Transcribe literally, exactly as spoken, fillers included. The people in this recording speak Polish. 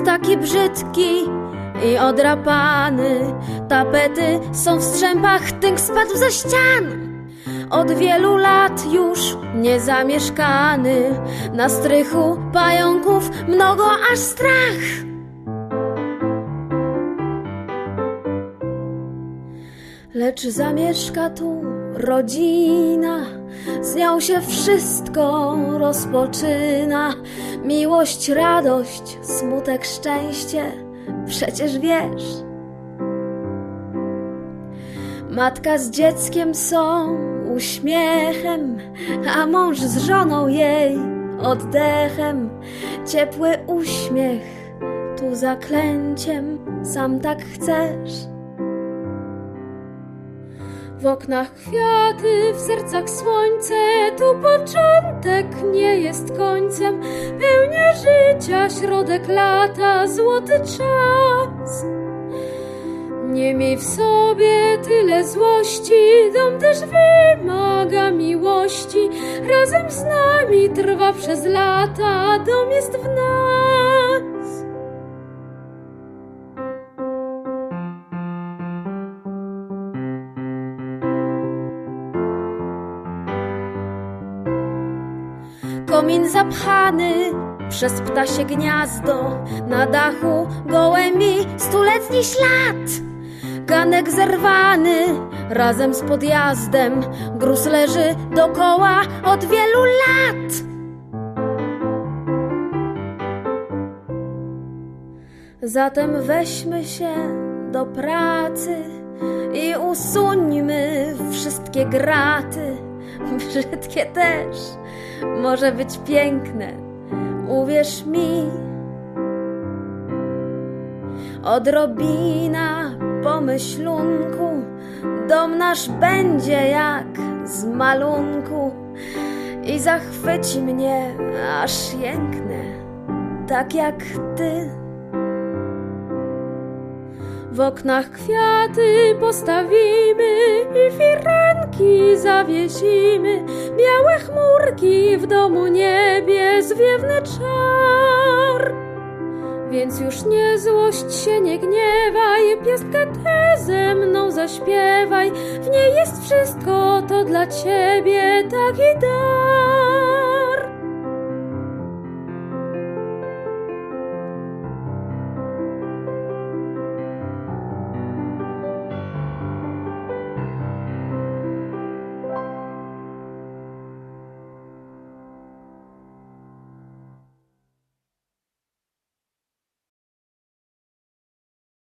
taki brzydki i odrapany. Tapety są w strzępach, tynk spadł ze ścian. Od wielu lat już niezamieszkany. Na strychu pająków mnogo aż strach. Lecz zamieszka tu rodzina, z nią się wszystko rozpoczyna. Miłość, radość, smutek, szczęście, przecież wiesz. Matka z dzieckiem są uśmiechem, a mąż z żoną jej oddechem. Ciepły uśmiech, tu zaklęciem, sam tak chcesz. W oknach kwiaty, w sercach słońce, tu początek nie jest końcem. Pełnia życia, środek lata, złoty czas. Nie miej w sobie tyle złości, dom też wymaga miłości. Razem z nami trwa przez lata, dom jest w nas. Komin zapchany przez ptasie gniazdo, na dachu gołębi stuletni ślad. Ganek zerwany razem z podjazdem, gruz leży dokoła od wielu lat. Zatem weźmy się do pracy i usuńmy wszystkie graty. Brzydkie też może być piękne, uwierz mi. Odrobina pomyślunku, dom nasz będzie jak z malunku i zachwyci mnie, aż jęknę, tak jak ty. W oknach kwiaty postawimy i firanki zawiesimy. Białe chmurki w domu niebie, zwiewny czar. Więc już nie złość się, nie gniewaj, piastkę tę ze mną zaśpiewaj. W niej jest wszystko, to dla ciebie taki dar.